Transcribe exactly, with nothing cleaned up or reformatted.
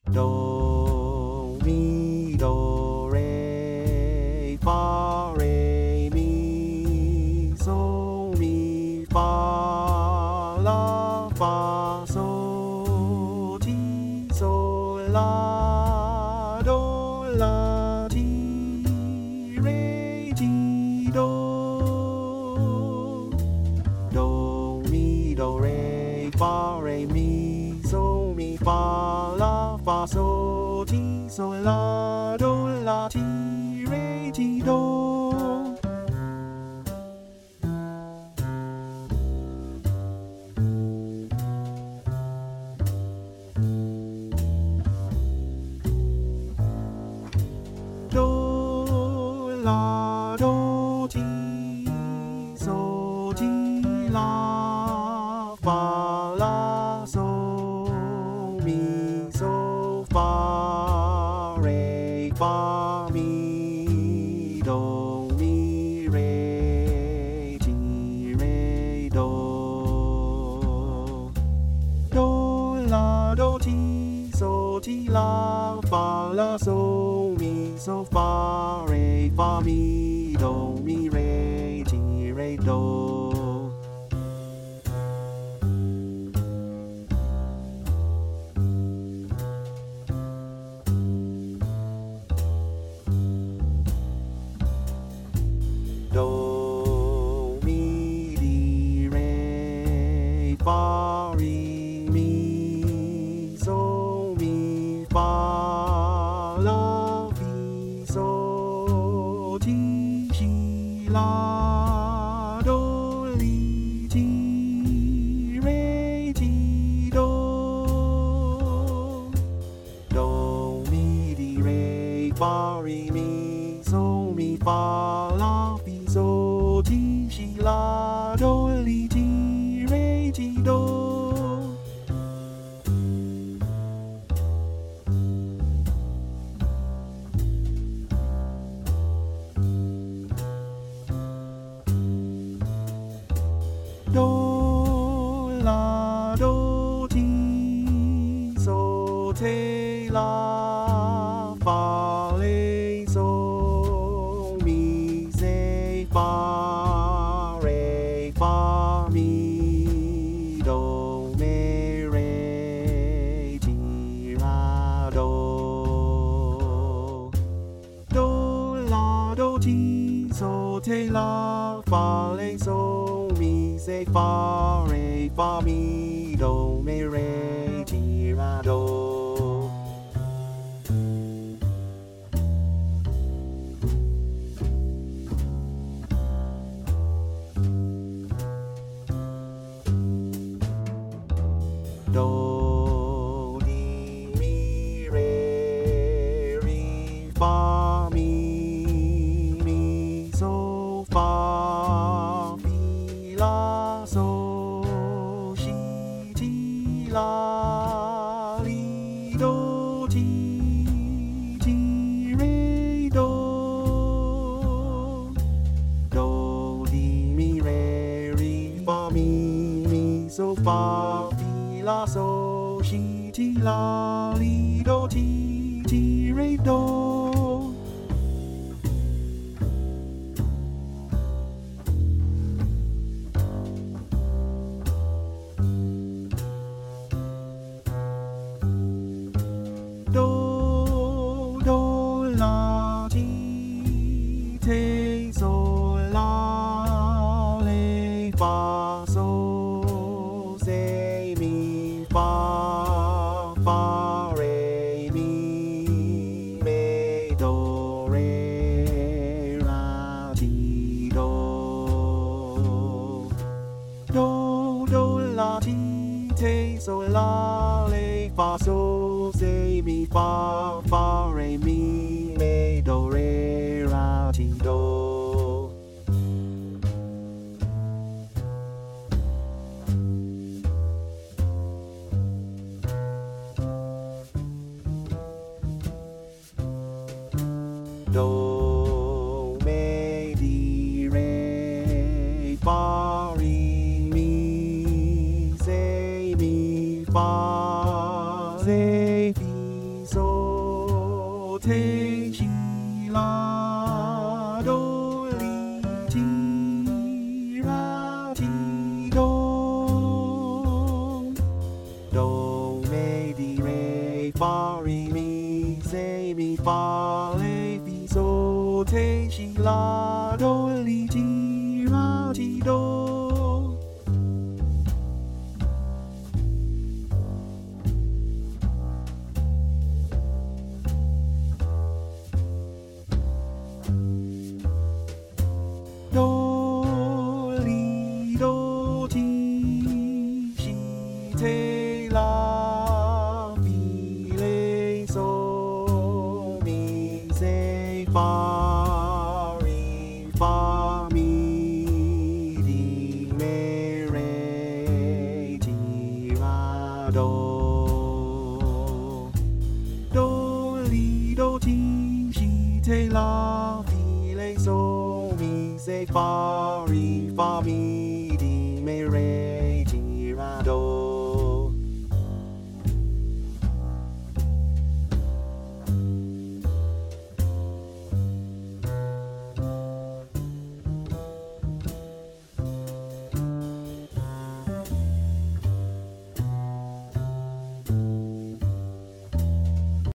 Do, mi, do, re, fa, re, mi, so, mi, fa, la, fa, so, ti, so, la, do, la, ti, re, ti, do. Do, mi, do, re, fa, re, mi, so, mi, fa, la, fa, so, ti, so, la, do, la, ti, re, ti, do. Do, la, do, ti, so, ti, la, fa, la, so, mi, so, fa, re, fa, mi, do, mi, re, ti, re, do. Do, la, do, ti, so, ti, la, fa, la, so, mi, so, fa, re, fa, mi, do, mi, re, ti, re, do. Do, mi, di, re, fa, re, mi, so, mi, fa, la, fi, so, ti, si, la, do, li, ti, re, ti, do. Do, mi, di, re, fa, re, mi, so, mi, fa, la, fi, so, ti, si, la, do, li, ti, re, ti, do. Do, la, do, ti, so, te, la, fa, le, so, mi, se, fa, re, fa, mi, do, me, re, ti, la, do. Do, la, do, ti, so, te, la, fa, le, so, mi, se, fa, re, fa, mi, do, me, re, ti, la, do. Do, di, mi, re, ri, fa, mi, mi, so, fa, fi, la, so, si, ti, la, li, do, ti, ti, re, do. Do, di, mi, re, ri, fa, mi, mi, so, fa, fi, la, so, si, ti, la, li, do, ti, ti, re, do. Do, do, la, ti, te, so, la, le, fa, so, se, mi, fa, fa, re, mi, me, do, re, la, ti, do. Do, do, la, ti, te, so, la, le, fa, so, se, mi, fa, fa, re, mi, me, do, re, la, ti, do. Do, me, di, re, fa, re, mi, se, mi, fa, se, fi, te si la do li ti ra ti do do me di re fa re mi se mi fa le fi so te si la do li ti ra ti do do li do ti si te la fi le so mi se fa re fa mi di me re ti ra do do li do ti si te la fi le so mi se fa re fa mi di me re